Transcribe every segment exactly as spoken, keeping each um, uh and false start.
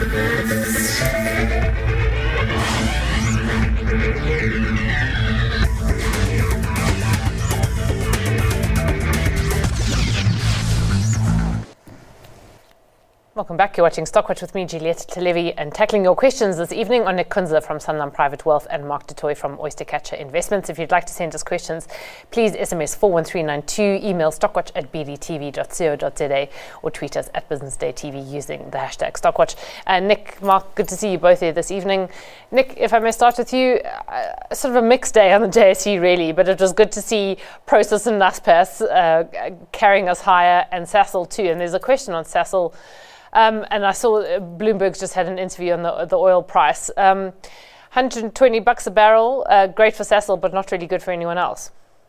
Welcome back. You're watching Stockwatch with me, Juliette Televi, and tackling your questions this evening on Nick Kunzler from Sanlam Private Wealth and Mark du Toit from Oystercatcher Investments. If you'd like to send us questions, please S M S four one three nine two, email stockwatch at b d t v dot co dot z a, or tweet us at Business Day T V using the hashtag Stockwatch. Uh, Nick, Mark, good to see you both here this evening. Nick, if I may start with you, uh, sort of a mixed day on the J S E really, but it was good to see Prosus and Naspers uh, carrying us higher, and Sasol too. And there's a question on Sasol. Um, and I saw uh, Bloomberg's just had an interview on the the oil price. Um, one hundred twenty bucks a barrel, uh, great for Sasol, but not really good for anyone else.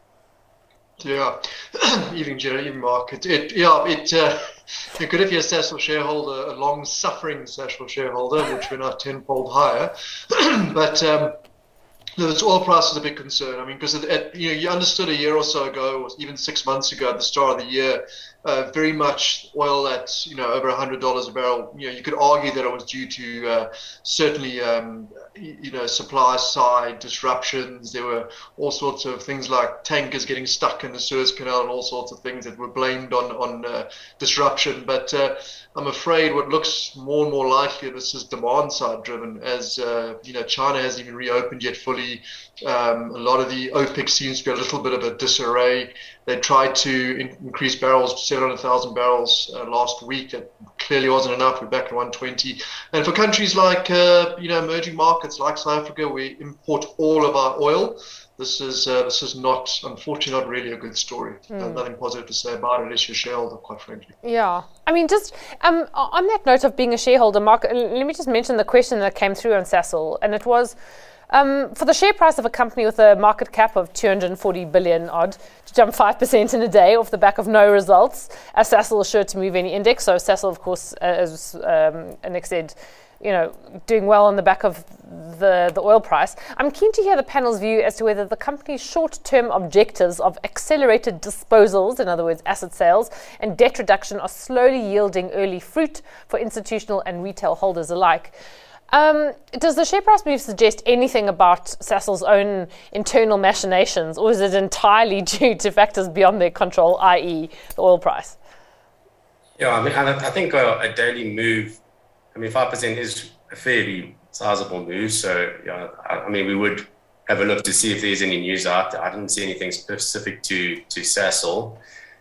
Yeah, even Jerry, even Mark. It, it, yeah, it. Uh, you're good if you're a Sasol shareholder, a long-suffering Sasol shareholder, which we're now tenfold higher. But um, this oil price is a big concern. I mean, because you know, you understood a year or so ago, or even six months ago, at the start of the year. Uh, very much oil at you know over a hundred dollars a barrel. You know you could argue that it was due to uh, certainly um, you know supply side disruptions. There were all sorts of things like tankers getting stuck in the Suez Canal and all sorts of things that were blamed on on uh, disruption. But uh, I'm afraid what looks more and more likely this is demand side driven, as uh, you know China hasn't even reopened yet fully. Um, a lot of the OPEC seems to be a little bit of a disarray. They tried to in- increase barrels to seven hundred thousand barrels uh, last week. It clearly wasn't enough. We're back at one twenty. And for countries like, uh, you know, emerging markets like South Africa, we import all of our oil. This is uh, this is not, unfortunately, not really a good story. Mm. There's nothing positive to say about it as your shareholder, quite frankly. Yeah. I mean, just um, on that note of being a shareholder, Mark, let me just mention the question that came through on Sasol. And it was, Um, for the share price of a company with a market cap of two hundred forty billion odd to jump five percent in a day off the back of no results, as Sasol is sure to move any index. So Sasol, of course, as um, Nick said, you know, doing well on the back of the, the oil price. I'm keen to hear the panel's view as to whether the company's short-term objectives of accelerated disposals, in other words, asset sales, and debt reduction are slowly yielding early fruit for institutional and retail holders alike. Um, does the share price move suggest anything about Sasol's own internal machinations, or is it entirely due to factors beyond their control, that is the oil price? Yeah, I mean, I think a, a daily move, I mean, five percent is a fairly sizable move. So, yeah, I, I mean, we would have a look to see if there's any news out there. I didn't see anything specific to, to Sasol.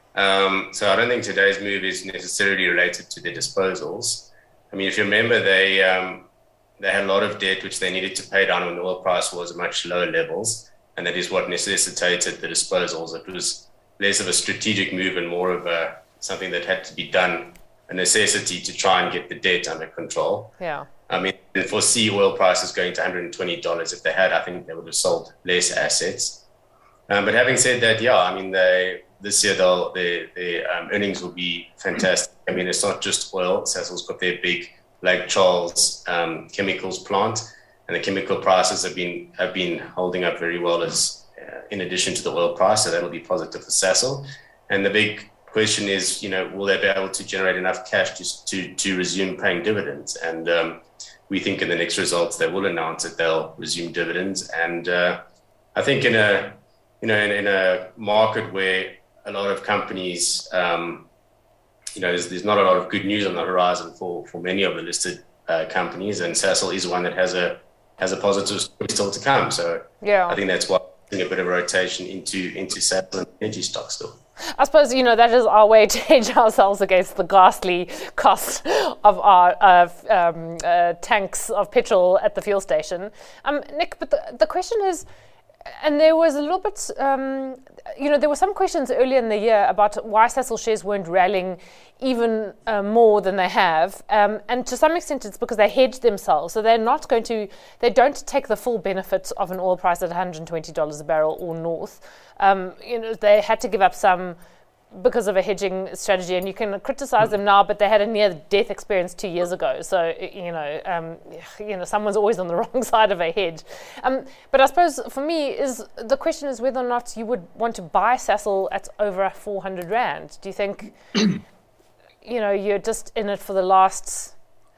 Um, so I don't think today's move is necessarily related to their disposals. I mean, if you remember, they... Um, They had a lot of debt which they needed to pay down when the oil price was at much lower levels, and that is what necessitated the disposals. It was less of a strategic move and more of a something that had to be done, a necessity to try and get the debt under control. Yeah. I mean, they foresee oil prices going to one hundred twenty dollars. If they had, I think they would have sold less assets. Um, but having said that, yeah, I mean, they, this year they'll, their, their um, earnings will be fantastic. I mean, it's not just oil. Sasol's got their big Lake Charles um, chemicals plant, and the chemical prices have been have been holding up very well as uh, in addition to the oil price, so that'll be positive for Sasol. And the big question is, you know, will they be able to generate enough cash just to to resume paying dividends? And um, we think in the next results they will announce that they'll resume dividends. And uh, I think in a you know in, in a market where a lot of companies um, You know, there's, there's not a lot of good news on the horizon for, for many of the listed uh, companies, and Sasol is one that has a has a positive story still to come. So yeah. I think that's why we're seeing a bit of rotation into into Sasol and energy stocks still. I suppose, you know, that is our way to hedge ourselves against the ghastly cost of our uh, um, uh, tanks of petrol at the fuel station. Um, Nick, but the, the question is, and there was a little bit, um, you know, there were some questions earlier in the year about why Sasol shares weren't rallying even uh, more than they have. Um, and to some extent, it's because they hedged themselves. So they're not going to, they don't take the full benefit of an oil price at one hundred twenty dollars a barrel or north. Um, you know, they had to give up some because of a hedging strategy, and you can criticize them now, but they had a near-death experience two years ago. So, you know, um, you know, someone's always on the wrong side of a hedge. Um, but I suppose for me, is the question is whether or not you would want to buy Sasol at over four hundred rand. Do you think, you know, you're just in it for the last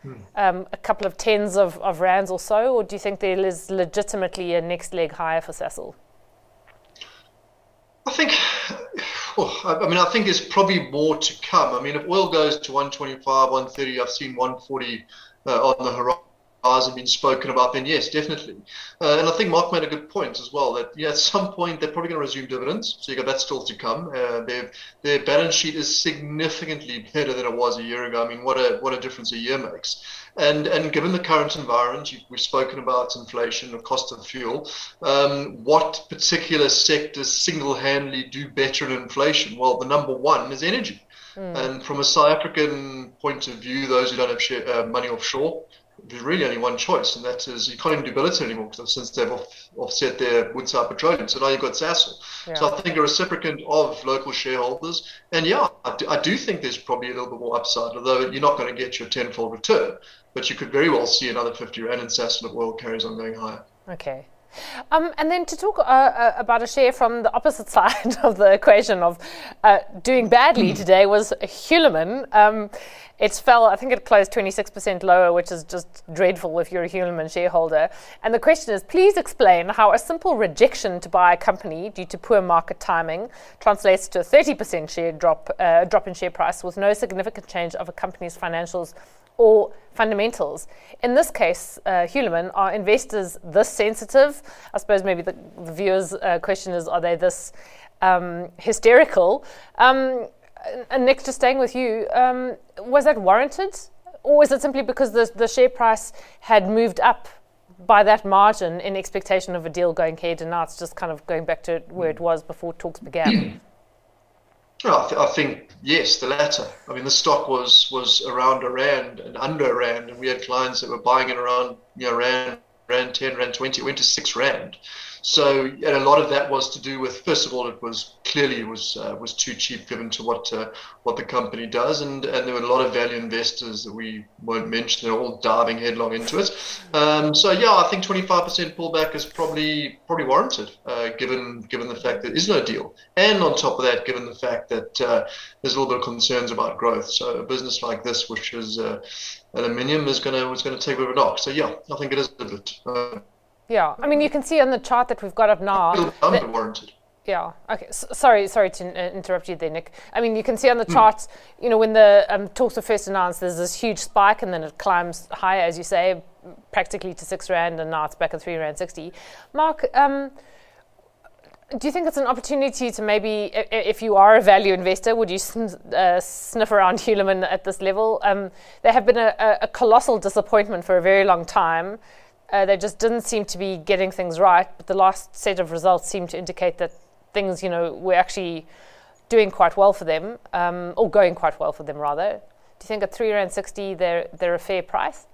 um, a couple of tens of, of rands or so, or do you think there is legitimately a next leg higher for Sasol? I think, well, I mean, I think there's probably more to come. I mean, if oil goes to one twenty-five, one thirty, I've seen one forty uh, on the horizon been spoken about, then yes, definitely. Uh, and I think Mark made a good point as well, that yeah, at some point they're probably going to resume dividends. So you got that still to come. Uh, their their balance sheet is significantly better than it was a year ago. I mean, what a what a difference a year makes. And and given the current environment, we've spoken about inflation, the cost of fuel. Um, what particular sectors single-handedly do better in inflation? Well, the number one is energy. Mm. And from a South African point of view, those who don't have share, uh, money offshore, there's really only one choice, and that is you can't even do Billiton anymore because since they've off, offset their Woodside Petroleum. So now you've got Sasol. Yeah. So I think a reciprocant of local shareholders. And yeah, I do, I do think there's probably a little bit more upside, although you're not going to get your tenfold return. But you could very well see another fifty rand in Sasol if oil carries on going higher. Okay. Um, and then to talk uh, uh, about a share from the opposite side of the equation of uh, doing badly today was Hulamin. Um, it fell, I think it closed twenty-six percent lower, which is just dreadful if you're a Hulamin shareholder. And the question is, please explain how a simple rejection to buy a company due to poor market timing translates to a thirty percent share drop, uh, drop in share price with no significant change of a company's financials or fundamentals. In this case, uh, Hulamin, are investors this sensitive? I suppose maybe the, the viewer's uh, question is, are they this um, hysterical? Um, and Nick, just staying with you, um, was that warranted? Or is it simply because the, the share price had moved up by that margin in expectation of a deal going ahead, and now it's just kind of going back to where it was before talks began? Well, I, th- I think, yes, the latter. I mean, the stock was was around a rand and under a rand, and we had clients that were buying it around, you know, rand, rand ten, rand twenty. It went to six rand. So, and a lot of that was to do with, first of all, it was clearly it was uh, was too cheap given to what uh, what the company does, and, and there were a lot of value investors that we won't mention. They're all diving headlong into it. Um, so, yeah, I think twenty-five percent pullback is probably probably warranted, uh, given given the fact that there is no deal, and on top of that, given the fact that uh, there's a little bit of concerns about growth. So, a business like this, which is uh, aluminium, is going to is going to take a bit of a knock. So, yeah, I think it is a bit. Uh, Yeah, I mean, you can see on the chart that we've got up now. That, warranted. Yeah. Okay. S- sorry, sorry to uh, interrupt you there, Nick. I mean, you can see on the charts, mm. you know, when the um, talks were first announced, there's this huge spike, and then it climbs higher, as you say, practically to six rand, and now it's back at three rand sixty. Mark, um, do you think it's an opportunity to maybe, if you are a value investor, would you sn- uh, sniff around Hulamin at this level? Um, they have been a, a colossal disappointment for a very long time. Uh, they just didn't seem to be getting things right, but the last set of results seem to indicate that things, you know, were actually doing quite well for them, um, or going quite well for them, rather. Do you think at three rand sixty they're they're a fair price?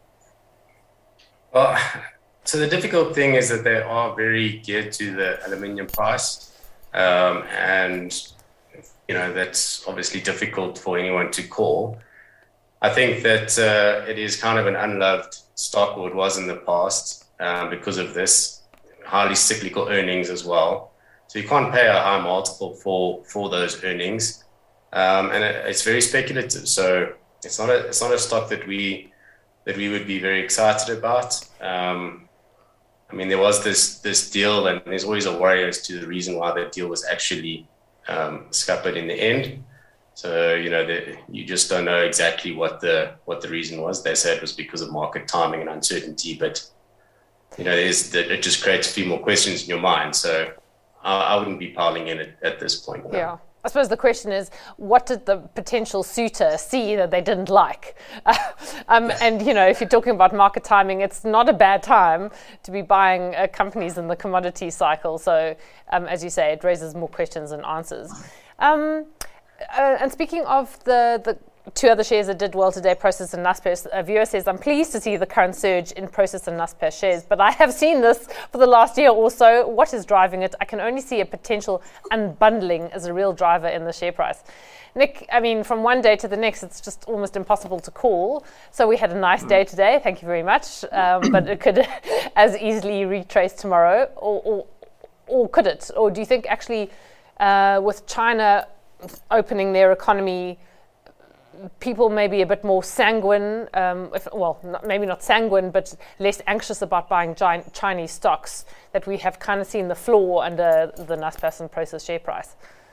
Well, so the difficult thing is that they are very geared to the aluminium price, um, and you know that's obviously difficult for anyone to call. I think that uh, it is kind of an unloved stock, or it was in the past, um, because of this highly cyclical earnings as well. So you can't pay a high multiple for for those earnings, um, and it, it's very speculative. So it's not a it's not a stock that we that we would be very excited about. Um, I mean, there was this this deal, and there's always a worry as to the reason why that deal was actually um, scuppered in the end. So, you know, the, you just don't know exactly what the what the reason was. They said it was because of market timing and uncertainty, but, you know, there's the, it just creates a few more questions in your mind. So I, I wouldn't be piling in at, at this point. No. Yeah. I suppose the question is, what did the potential suitor see that they didn't like? um, and, you know, if you're talking about market timing, it's not a bad time to be buying uh, companies in the commodity cycle. So, um, as you say, it raises more questions than answers. Um, Uh, and speaking of the, the two other shares that did well today, Prosus and Naspers, a viewer says, I'm pleased to see the current surge in Prosus and Naspers shares, but I have seen this for the last year or so. What is driving it? I can only see a potential unbundling as a real driver in the share price. Nick, I mean, from one day to the next, it's just almost impossible to call. So we had a nice day today, thank you very much, um, but it could as easily retrace tomorrow, or, or, or could it? Or do you think actually uh, with China opening their economy, people may be a bit more sanguine, um, if, well, not, maybe not sanguine, but less anxious about buying giant Chinese stocks, that we have kind of seen the floor under the Naspers and Prosus share price?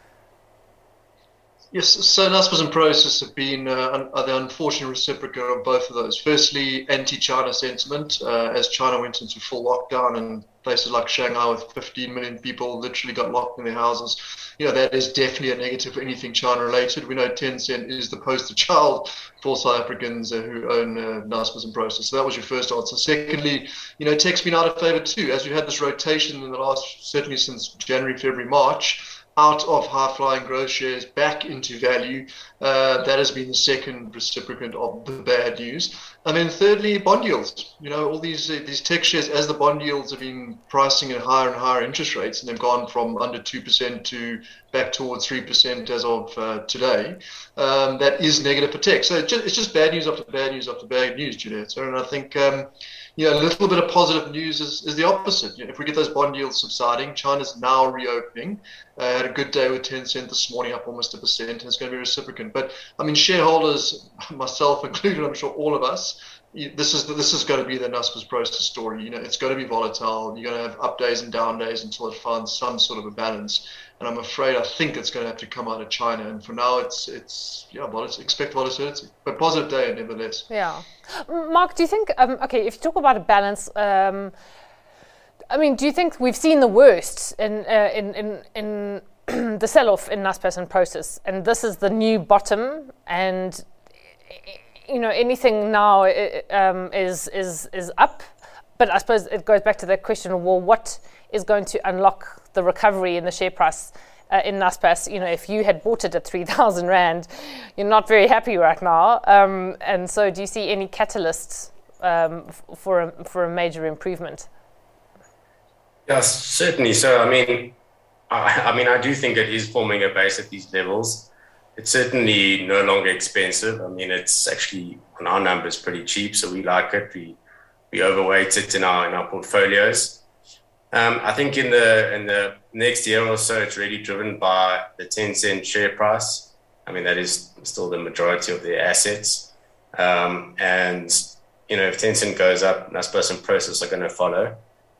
Yes, so Naspers and Prosus have been uh, are the unfortunate reciprocate of both of those. Firstly, anti-China sentiment, uh, as China went into full lockdown and places like Shanghai with fifteen million people literally got locked in their houses. You know, that is definitely a negative for anything China related. We know Tencent is the poster child for South Africans uh, who own uh, Naspers and Prosus. So that was your first answer. Secondly, you know, tech's been out of favor too. As we've had this rotation in the last, certainly since January, February, March, out of high-flying growth shares back into value. Uh, that has been the second reciprocant of the bad news. And then thirdly, bond yields. You know, all these uh, these tech shares, as the bond yields have been pricing at higher and higher interest rates, and they've gone from under two percent to back towards three percent as of uh, today, um, that is negative for tech. So it's just, it's just bad news after bad news after bad news, Juliet. And I think um, you know, a little bit of positive news is, is the opposite. You know, if we get those bond yields subsiding, China's now reopening. Uh, had a good day with Tencent this morning, up almost a percent, and it's going to be reciprocant. But I mean, shareholders, myself included, I'm sure all of us, this is this is going to be the Naspers Prosus story. You know, it's going to be volatile. You're going to have up days and down days until it finds some sort of a balance. And I'm afraid I think it's going to have to come out of China. And for now, it's it's yeah, well, it's expect volatility, but positive day nevertheless. Yeah, Mark, do you think? Um, okay, if you talk about a balance. Um, I mean, do you think we've seen the worst in uh, in in, in the sell-off in Naspers and Prosus, and this is the new bottom? And you know, anything now um, is is is up. But I suppose it goes back to that question: well, what is going to unlock the recovery in the share price uh, in Naspers? You know, if you had bought it at three thousand rand, you're not very happy right now. Um, and so, do you see any catalysts um, for a, for a major improvement? Yes, certainly. So, I mean, I, I mean, I do think it is forming a base at these levels. It's certainly no longer expensive. I mean, it's actually on our numbers pretty cheap, so we like it. We we overweight it in our in our portfolios. Um, I think in the in the next year or so, it's really driven by the Tencent share price. I mean, that is still the majority of their assets. Um, and you know, if Tencent goes up, Naspers and Prosus are going to follow.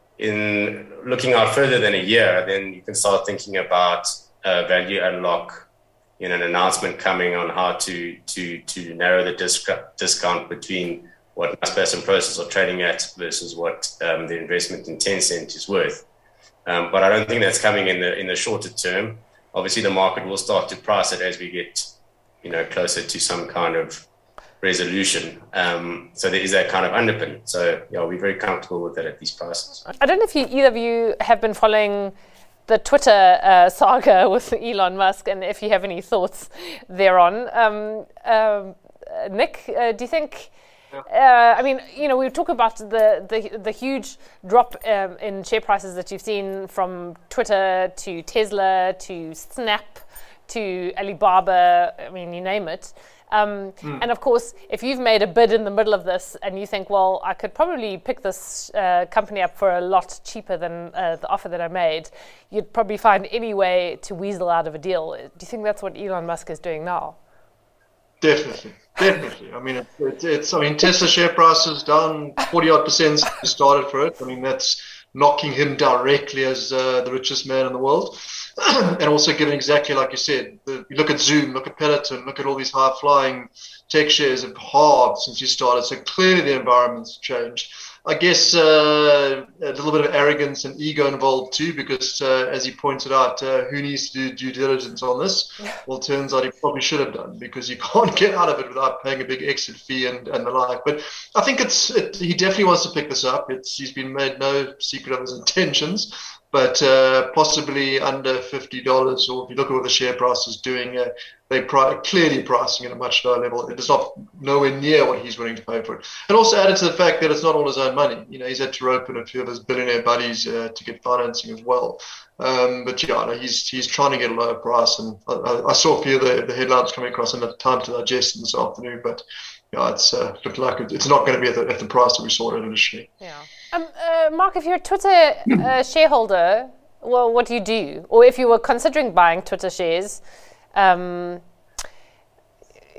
In looking out further than a year, then you can start thinking about uh, value unlock, you know, an announcement coming on how to to to narrow the disc- discount between what Naspers and Prosus are trading at versus what um, the investment in Tencent is worth. Um, but I don't think that's coming in the in the shorter term. Obviously, the market will start to price it as we get, you know, closer to some kind of resolution. Um, so there is that kind of underpin. So yeah, we're very comfortable with that at these prices. I don't know if you, either of you have been following the Twitter uh, saga with Elon Musk, and if you have any thoughts thereon. Um, um, Nick, uh, do you think? Uh, I mean, you know, we talk about the the, the huge drop um, in share prices that you've seen from Twitter to Tesla to Snap to Alibaba. I mean, you name it. Um, mm. And of course, if you've made a bid in the middle of this and you think, well, I could probably pick this uh, company up for a lot cheaper than uh, the offer that I made, you'd probably find any way to weasel out of a deal. Do you think that's what Elon Musk is doing now? Definitely, definitely. I mean, it, it, it's. I mean, Tesla share price is down forty odd percent since he started for it. I mean, that's knocking him directly as uh, the richest man in the world. And also given exactly like you said, the, you look at Zoom, look at Peloton, look at all these high-flying tech shares have halved since you started. So clearly the environment's changed. I guess uh, a little bit of arrogance and ego involved too, because uh, as he pointed out, uh, who needs to do due diligence on this? Well, it turns out he probably should have done, because you can't get out of it without paying a big exit fee and, and the like. But I think it's it, he definitely wants to pick this up. It's he's been made no secret of his intentions. But uh, possibly under fifty dollars, or if you look at what the share price is doing, uh, they're pri- clearly pricing at a much lower level. It's not nowhere near what he's willing to pay for it. And also added to the fact that it's not all his own money. You know, he's had to rope in a few of his billionaire buddies uh, to get financing as well. Um, but yeah, no, he's he's trying to get a lower price. And I, I saw a few of the, the headlines coming across, and I had time to digest this afternoon. But yeah, it's uh, looked like it's not going to be at the, at the price that we saw it initially. Yeah. Um, uh, Mark, if you're a Twitter uh, shareholder, well, what do you do? Or if you were considering buying Twitter shares, um,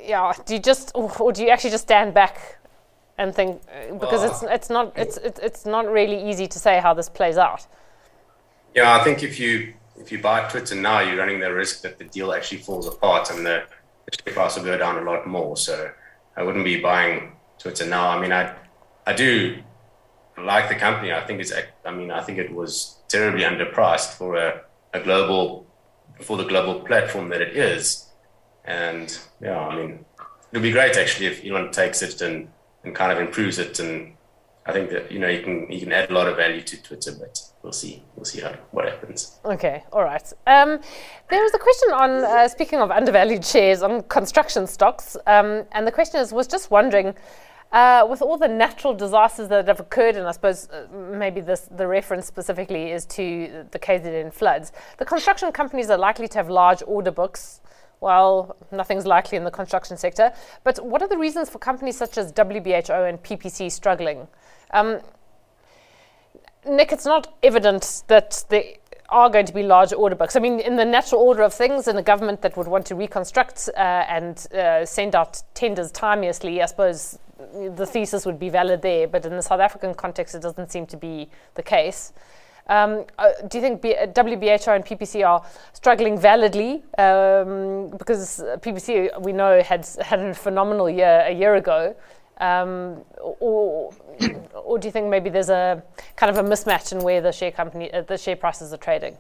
yeah, do you just, or do you actually just stand back and think, because Oh. it's it's not it's it's it's not really easy to say how this plays out. Yeah, I think if you if you buy Twitter now, you're running the risk that the deal actually falls apart and the, the share price will go down a lot more. So I wouldn't be buying Twitter now. I mean, I I do like the company. I think it's I mean I think it was terribly underpriced for a, a global for the global platform that it is. And yeah, I mean, it'd be great actually if Elon takes it and, and kind of improves it. And I think that, you know, you can you can add a lot of value to Twitter, but we'll see. We'll see how, what happens. Okay, all right. Um, there was a question on, uh, speaking of undervalued shares, on construction stocks. Um, and the question is, was just wondering, uh, with all the natural disasters that have occurred, and I suppose uh, maybe this, the reference specifically is to the K Z N floods, the construction companies are likely to have large order books. Well, nothing's likely in the construction sector. But what are the reasons for companies such as W B H O and P P C struggling? Um, Nick, it's not evident that there are going to be large order books. I mean, in the natural order of things, in a government that would want to reconstruct uh, and uh, send out tenders timeously, I suppose the thesis would be valid there. But in the South African context, it doesn't seem to be the case. Um, uh, do you think B- W B H O and P P C are struggling validly? Um, because P P C, we know, had had a phenomenal year a year ago. Um, or, or do you think maybe there's a kind of a mismatch in where the share company, uh, the share prices are trading?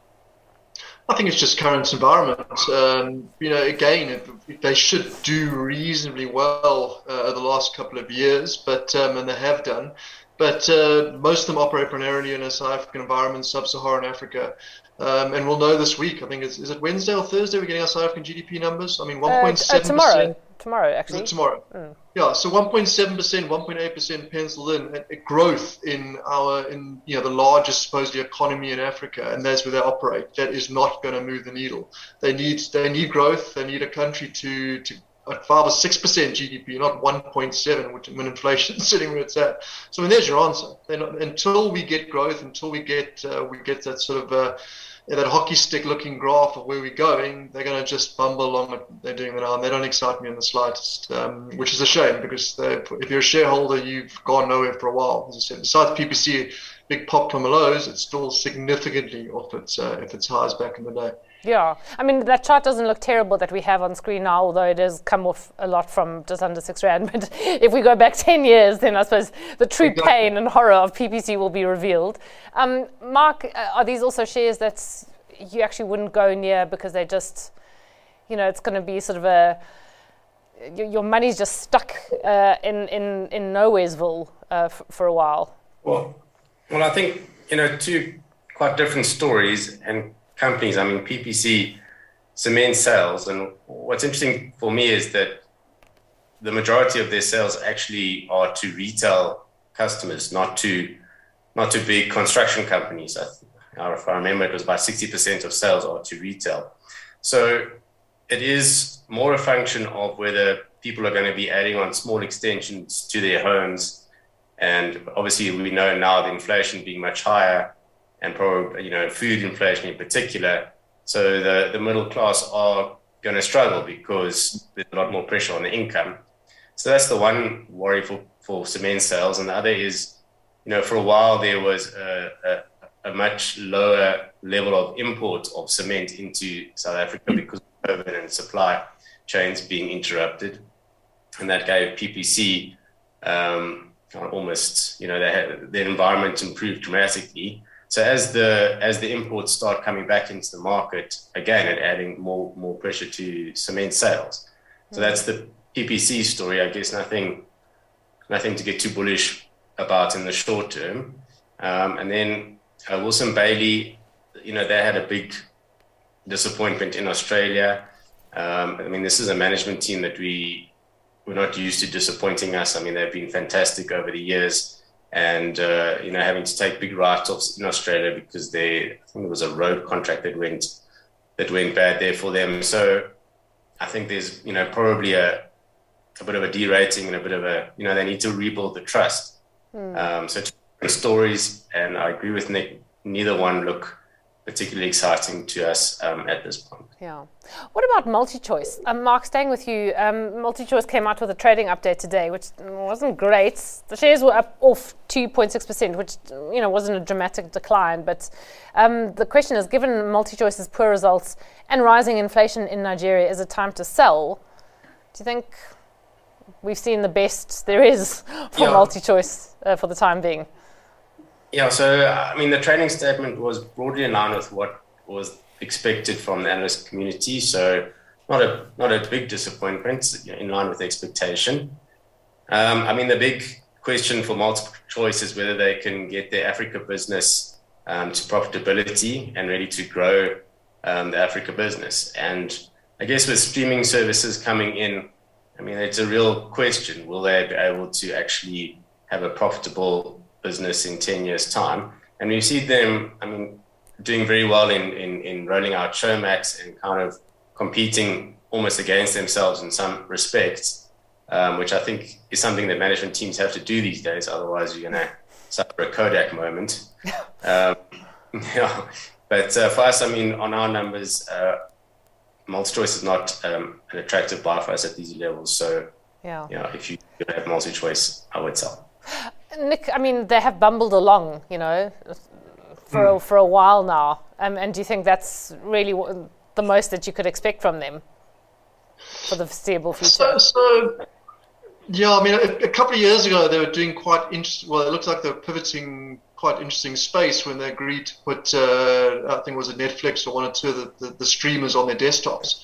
I think it's just current environment. Um, you know, again, it, they should do reasonably well uh, over the last couple of years, but um, and they have done. But uh, most of them operate primarily in a South African environment, sub-Saharan Africa. Um, and we'll know this week, I think, it's, is it Wednesday or Thursday we're getting our South African G D P numbers? I mean, one point seven percent. Uh, uh, tomorrow. Tomorrow, actually. Is it tomorrow? Mm. Yeah, so one point seven percent, one point eight percent penciled in, a, a growth in our, in you know, the largest supposedly economy in Africa, and that's where they operate. That is not going to move the needle. They need, they need growth. They need a country to, to at five or six percent G D P, not one point seven, which when inflation is sitting where it's at. So I mean, there's your answer. Not, until we get growth, until we get uh, we get that sort of uh, yeah, that hockey stick looking graph of where we're going, they're going to just bumble along what they're doing now, and they don't excite me in the slightest, um, which is a shame because if you're a shareholder, you've gone nowhere for a while. As I said, besides P P C, big pop from the lows, it's still significantly off its uh, if its highs back in the day. Yeah, I mean, that chart doesn't look terrible that we have on screen now, although it has come off a lot from just under six rand. But if we go back ten years, then I suppose the true exactly. pain and horror of P P C will be revealed. Um, Mark, uh, are these also shares that you actually wouldn't go near because they just, you know, it's going to be sort of a, your, your money's just stuck uh, in, in, in Nowheresville uh, f- for a while? Well, well, I think, you know, two quite different stories and companies. I mean, P P C cement sales, and what's interesting for me is that the majority of their sales actually are to retail customers, not to not to big construction companies. I, if I remember, it was about sixty percent of sales are to retail. So it is more a function of whether people are going to be adding on small extensions to their homes, and obviously we know now the inflation being much higher, and probably, you know, food inflation in particular. So the, the middle class are going to struggle because there's a lot more pressure on the income. So that's the one worry for, for cement sales. And the other is, you know, for a while there was a, a, a much lower level of import of cement into South Africa because of COVID and supply chains being interrupted. And that gave P P C um, almost, you know, they had, their environment improved dramatically. So as the as the imports start coming back into the market, again, it adding more more pressure to cement sales. So that's the P P C story. I guess nothing nothing to get too bullish about in the short term. Um, and then uh, Wilson Bailey, you know, they had a big disappointment in Australia. Um, I mean, this is a management team that we we're not used to disappointing us. I mean, they've been fantastic over the years. And, uh, you know, having to take big write-offs in Australia because they, I think it was a road contract that went that went bad there for them. So I think there's, you know, probably a, a bit of a derating and a bit of a, you know, they need to rebuild the trust. Mm. Um, so two stories, and I agree with Nick, neither one look particularly exciting to us um, at this point. Yeah. What about MultiChoice? Um, Mark, staying with you, um, MultiChoice came out with a trading update today, which wasn't great. The shares were up off two point six percent, which you know wasn't a dramatic decline. But um, the question is, given MultiChoice's poor results and rising inflation in Nigeria, is it time to sell? Do you think we've seen the best there is for yeah. MultiChoice uh, for the time being? Yeah, so, I mean, the trading statement was broadly in line with what was expected from the analyst community. So not a not a big disappointment, in line with expectation. Um, I mean, the big question for MultiChoice is whether they can get their Africa business um, to profitability and ready to grow um, the Africa business. And I guess with streaming services coming in, I mean, it's a real question. Will they be able to actually have a profitable business in ten years' time? And we see them, I mean, doing very well in, in, in rolling out Showmax and kind of competing almost against themselves in some respects, um, which I think is something that management teams have to do these days. Otherwise, you're going to suffer a Kodak moment. um, yeah. But uh, for us, I mean, on our numbers, uh, MultiChoice is not um, an attractive buy for us at these levels. So, yeah, you know, if you have MultiChoice, I would sell. Nick, I mean, they have bumbled along, you know, for mm. a, for a while now. Um, and do you think that's really w- the most that you could expect from them for the foreseeable future? So, so yeah, I mean, a, a couple of years ago, they were doing quite interesting. Well, it looked like they were pivoting quite interesting space when they agreed to put, uh, I think it was a Netflix or one or two of the, the, the streamers on their desktops.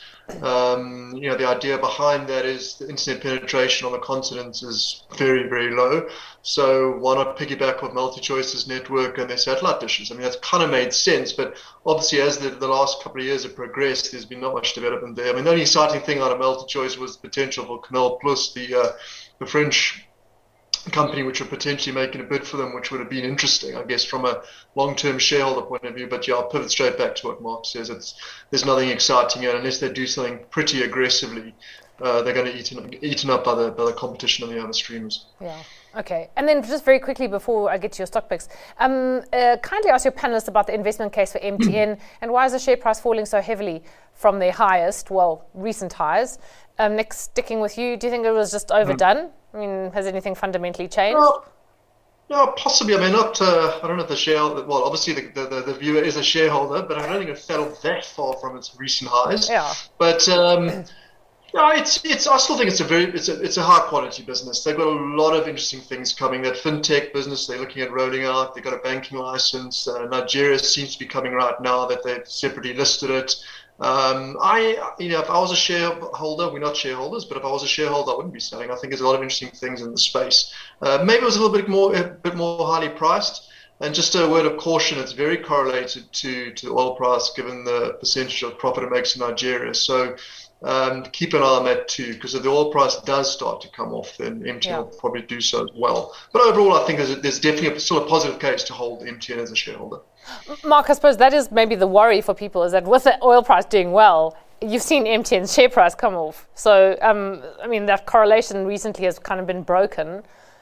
Um, you know, the idea behind that is the internet penetration on the continent is very, very low. So why not piggyback with MultiChoice's network and their satellite dishes? I mean, that's kind of made sense, but obviously as the, the last couple of years have progressed, there's been not much development there. I mean, the only exciting thing out of MultiChoice was the potential for Canal Plus, the, uh, the French company which are potentially making a bid for them, which would have been interesting, I guess, from a long-term shareholder point of view. But yeah, I'll pivot straight back to what Mark says. It's there's nothing exciting here unless they do something pretty aggressively. Uh, they're going to eat eaten, eaten up by the, by the competition of the other streamers. Yeah. Okay. And then just very quickly before I get to your stock picks, um, uh, kindly ask your panelists about the investment case for M T N and why is the share price falling so heavily from their highest, well, recent highs. Um, Nick, sticking with you, do you think it was just overdone? Mm. I mean, has anything fundamentally changed? Well, no, possibly. I mean, not. Uh, I don't know if the shareholder. Well, obviously the, the the viewer is a shareholder, but I don't think it fell that far from its recent highs. Yeah. But um, no, it's it's. I still think it's a very it's a it's a high quality business. They've got a lot of interesting things coming. That fintech business they're looking at rolling out. They've got a banking license. Uh, Nigeria seems to be coming right now that they've separately listed it. Um, I, you know, if I was a shareholder, we're not shareholders, but if I was a shareholder, I wouldn't be selling. I think there's a lot of interesting things in the space. Uh, maybe it was a little bit more, a bit more highly priced. And just a word of caution, it's very correlated to, to the oil price, given the percentage of profit it makes in Nigeria. So um, keep an eye on that too, because if the oil price does start to come off, then M T N yeah. will probably do so as well. But overall, I think there's, a, there's definitely a, still a positive case to hold M T N as a shareholder. Mark, I suppose that is maybe the worry for people, is that with the oil price doing well, you've seen M T N's share price come off. So, um, I mean, that correlation recently has kind of been broken.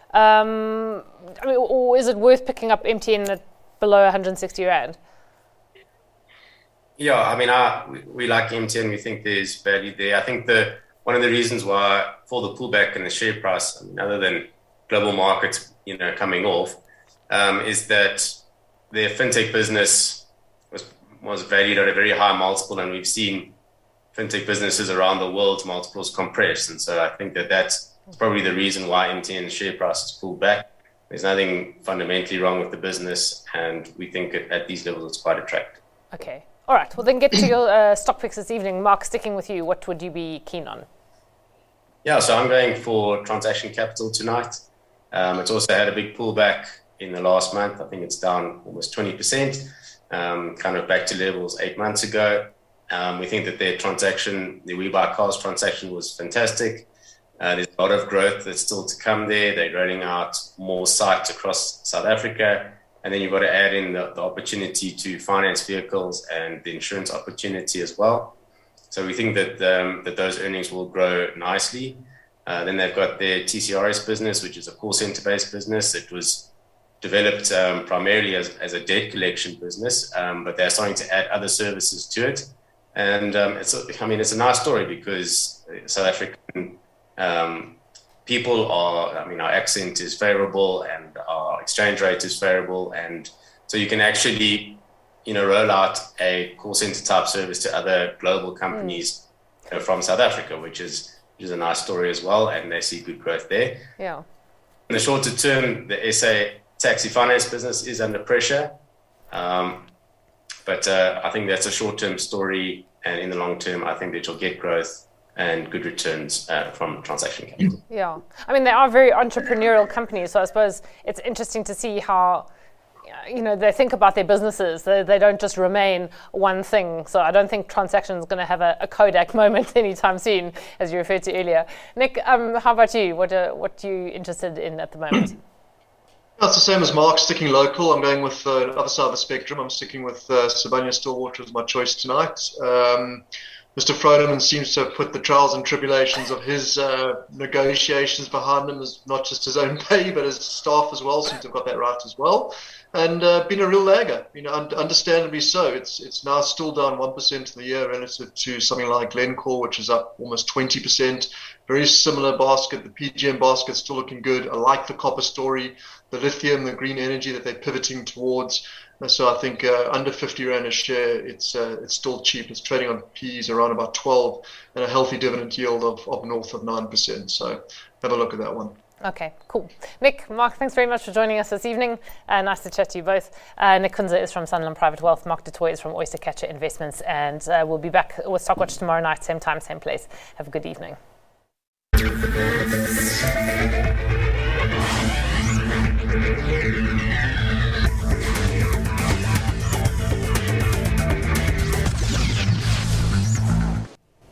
Um, I mean, or is it worth picking up M T N at below one hundred sixty rand? Yeah, I mean, I, we, we like M T N. We think there's value there. I think the one of the reasons why for the pullback in the share price, I mean, other than global markets, you know, coming off, um, is that their fintech business was was valued at a very high multiple, and we've seen fintech businesses around the world multiples compress. And so I think that that's probably the reason why M T N's share price has pulled back. There's nothing fundamentally wrong with the business, and we think at these levels it's quite attractive. Okay. All right. Well, then get to your uh, stock picks this evening. Mark, sticking with you, what would you be keen on? Yeah, so I'm going for Transaction Capital tonight. Um, it's also had a big pullback in the last month. I think it's down almost twenty percent, um, kind of back to levels eight months ago. Um, we think that their transaction, the WeBuyCars transaction was fantastic. Uh, there's a lot of growth that's still to come there. They're rolling out more sites across South Africa. And then you've got to add in the, the opportunity to finance vehicles and the insurance opportunity as well. So we think that um, that those earnings will grow nicely. Uh, then they've got their T C R S business, which is a call center-based business. It was developed um, primarily as, as a debt collection business, um, but they're starting to add other services to it. And um, it's, a, I mean, it's a nice story because South African um, people are, I mean, our accent is favorable and our exchange rate is favorable. And so you can actually, you know, roll out a call center type service to other global companies mm. you know, from South Africa, which is, which is a nice story as well. And they see good growth there. Yeah. In the shorter term, the S A taxi finance business is under pressure. Um, but uh, I think that's a short-term story. And in the long term, I think that you'll get growth and good returns uh, from transaction capital. Yeah. I mean, they are very entrepreneurial companies. So I suppose it's interesting to see how, you know, they think about their businesses. They, they don't just remain one thing. So I don't think transaction is going to have a, a Kodak moment anytime soon, as you referred to earlier. Nick, um, how about you? What, uh, what are you interested in at the moment? That's the same as Mark, sticking local. I'm going with uh, the other side of the spectrum. I'm sticking with uh, Sibanye-Stillwater as my choice tonight. Um, Mister Frodeman seems to have put the trials and tribulations of his uh, negotiations behind him, as not just his own pay, but his staff as well, seem to have got that right as well. And uh, been a real lagger, you know, un- understandably so. It's it's now still down one percent in the year relative to something like Glencore, which is up almost twenty percent. Very similar basket. The P G M basket's still looking good. I like the copper story, the lithium, the green energy that they're pivoting towards. So I think uh, under fifty rand a share, it's uh, it's still cheap. It's trading on P Es around about twelve and a healthy dividend yield of, of north of nine percent. So have a look at that one. Okay, cool. Nick, Mark, thanks very much for joining us this evening. Uh, nice to chat to you both. Uh, Nick Kunze is from Sanlam Private Wealth. Mark du Toit is from Oystercatcher Investments. And uh, we'll be back with Stockwatch tomorrow night, same time, same place. Have a good evening. Thank you.